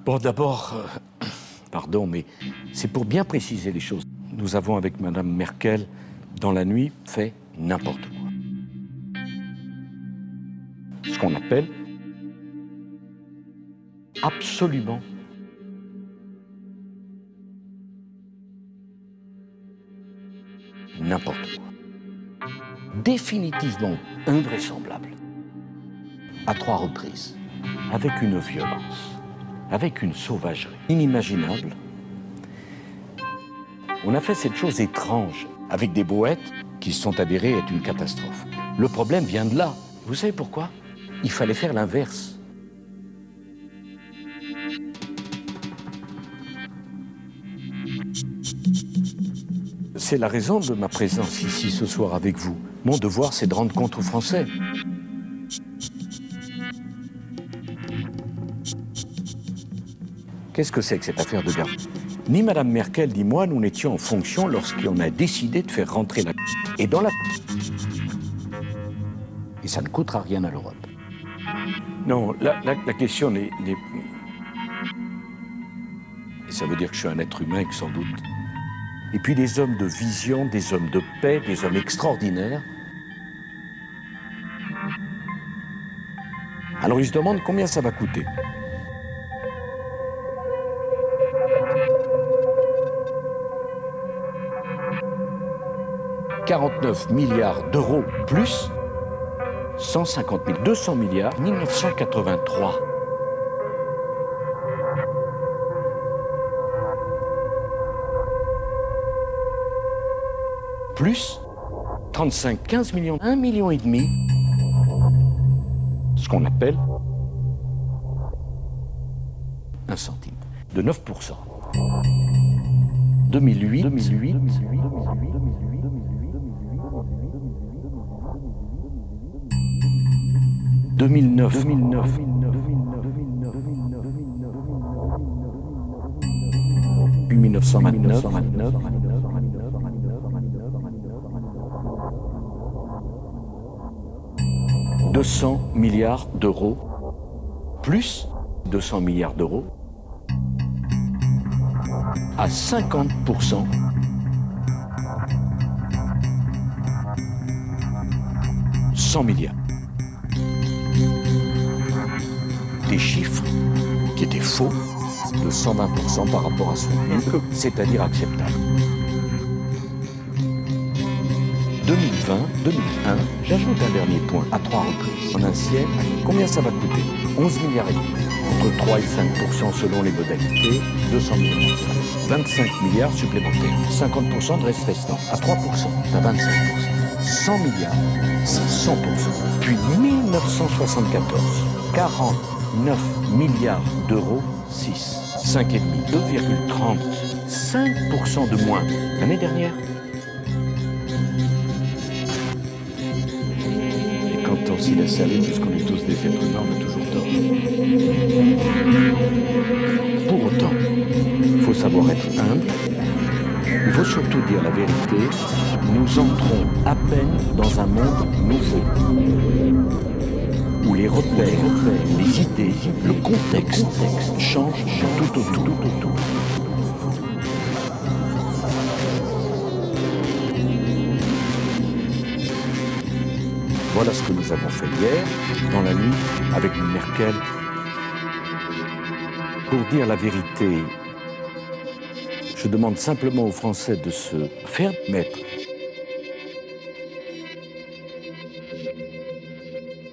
Bon, d'abord, pardon, mais c'est pour bien préciser les choses. Nous avons, avec Madame Merkel, dans la nuit, fait n'importe quoi. Ce qu'on appelle absolument n'importe quoi. Définitivement invraisemblable. À 3 reprises. Avec une violence. Avec une sauvagerie inimaginable. On a fait cette chose étrange avec des brouettes qui se sont avérées être une catastrophe. Le problème vient de là. Vous savez pourquoi? Il fallait faire l'inverse. C'est la raison de ma présence ici ce soir avec vous. Mon devoir, c'est de rendre compte aux Français. Qu'est-ce que c'est que cette affaire de garde? Ni Madame Merkel ni moi, nous n'étions en fonction lorsqu'on a décidé de faire rentrer la... Et dans la... Et ça ne coûtera rien à l'Europe. Non, la question n'est... Et ça veut dire que je suis un être humain, sans doute. Et puis des hommes de vision, des hommes de paix, des hommes extraordinaires. Alors ils se demandent combien ça va coûter. « 49 milliards d'euros plus 150 000, 200 milliards, 1983. Plus 35, 15 millions, 1,5 million. Ce qu'on appelle un centime, de 9%. 2008, 2009, 1929, 200 milliards d'euros, plus 200 milliards d'euros, à 50%, « 100 milliards. Des chiffres qui étaient faux de 120% par rapport à son PIB, c'est-à-dire acceptable. 2020, 2001, j'ajoute un dernier point à 3 reprises. En un siècle, combien ça va coûter? 11 milliards et demi. Entre 3 et 5% selon les modalités, 200 milliards. 25 milliards supplémentaires. 50% de reste restant. À 3%, à 25%. 100 milliards, c'est 100%. Puis 1974, 49 milliards d'euros, 6. 5,5, 2,30. 5% de moins. L'année dernière. Et quand on s'y laisse aller, puisqu'on est tous des êtres humains, on a toujours tort. Pour autant, il faut savoir être humble. Il faut surtout dire la vérité. Nous entrons à peine dans un monde nouveau, où les repères, les idées, le contexte changent tout autour. Voilà ce que nous avons fait hier, dans la nuit, avec Merkel. Pour dire la vérité, je demande simplement aux Français de se faire mettre